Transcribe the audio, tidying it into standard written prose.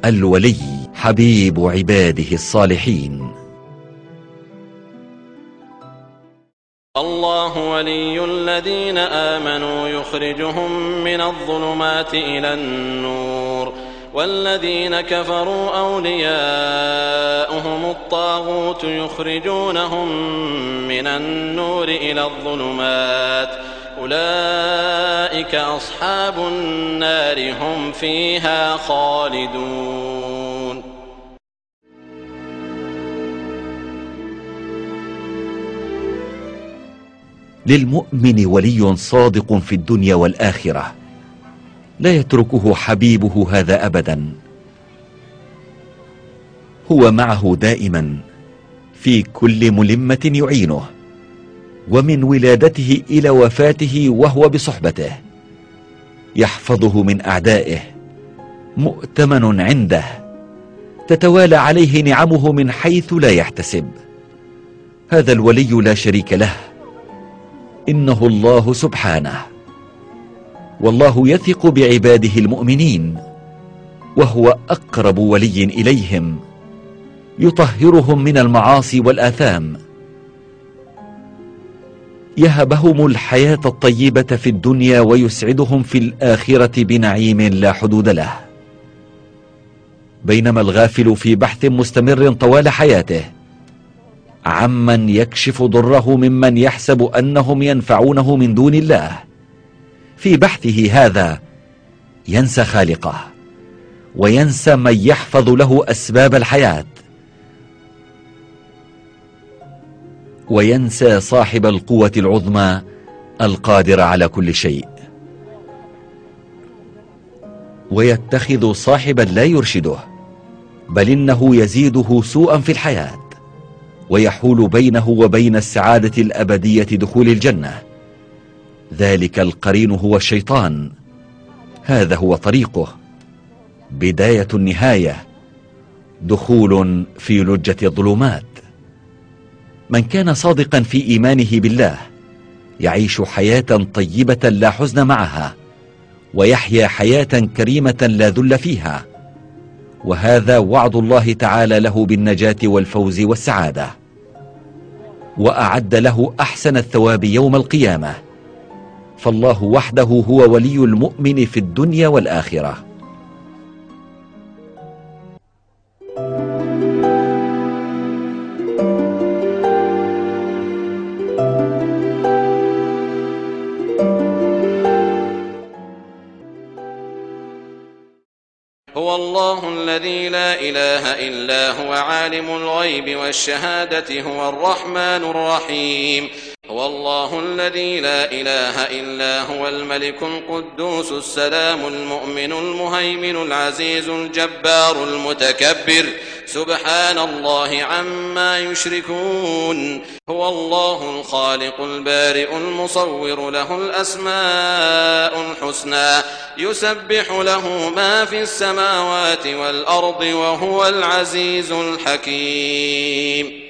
الولي حبيب عباده الصالحين. الله ولي الذين آمنوا يخرجهم من الظلمات إلى النور، والذين كفروا أولياؤهم الطاغوت يخرجونهم من النور إلى الظلمات، أولئك أصحاب النار هم فيها خالدون. للمؤمن ولي صادق في الدنيا والآخرة، لا يتركه حبيبه هذا أبدا، هو معه دائما في كل ملمة يعينه، ومن ولادته إلى وفاته وهو بصحبته، يحفظه من أعدائه، مؤتمن عنده، تتوالى عليه نعمه من حيث لا يحتسب. هذا الولي لا شريك له، إنه الله سبحانه، والله يثق بعباده المؤمنين، وهو أقرب ولي إليهم، يطهرهم من المعاصي والآثام، يهبهم الحياة الطيبة في الدنيا ويسعدهم في الآخرة بنعيم لا حدود له. بينما الغافل في بحث مستمر طوال حياته عمن يكشف ضره ممن يحسب أنهم ينفعونه من دون الله، في بحثه هذا ينسى خالقه، وينسى من يحفظ له أسباب الحياة، وينسى صاحب القوة العظمى القادر على كل شيء، ويتخذ صاحبا لا يرشده، بل إنه يزيده سوءا في الحياة، ويحول بينه وبين السعادة الأبدية دخول الجنة. ذلك القرين هو الشيطان، هذا هو طريقه، بداية النهاية، دخول في لجة الظلمات. من كان صادقا في إيمانه بالله يعيش حياة طيبة لا حزن معها، ويحيا حياة كريمة لا ذل فيها، وهذا وعد الله تعالى له بالنجاة والفوز والسعادة، وأعد له أحسن الثواب يوم القيامة. فالله وحده هو ولي المؤمن في الدنيا والآخرة. هو الله الذي لا إله إلا هو عالم الغيب والشهادة هو الرحمن الرحيم. هو الله الذي لا إله إلا هو الملك القدوس السلام المؤمن المهيمن العزيز الجبار المتكبر، سبحان الله عما يشركون. هو الله الخالق البارئ المصور، له الأسماء الحسنى، يسبح له ما في السماوات والأرض، وهو العزيز الحكيم.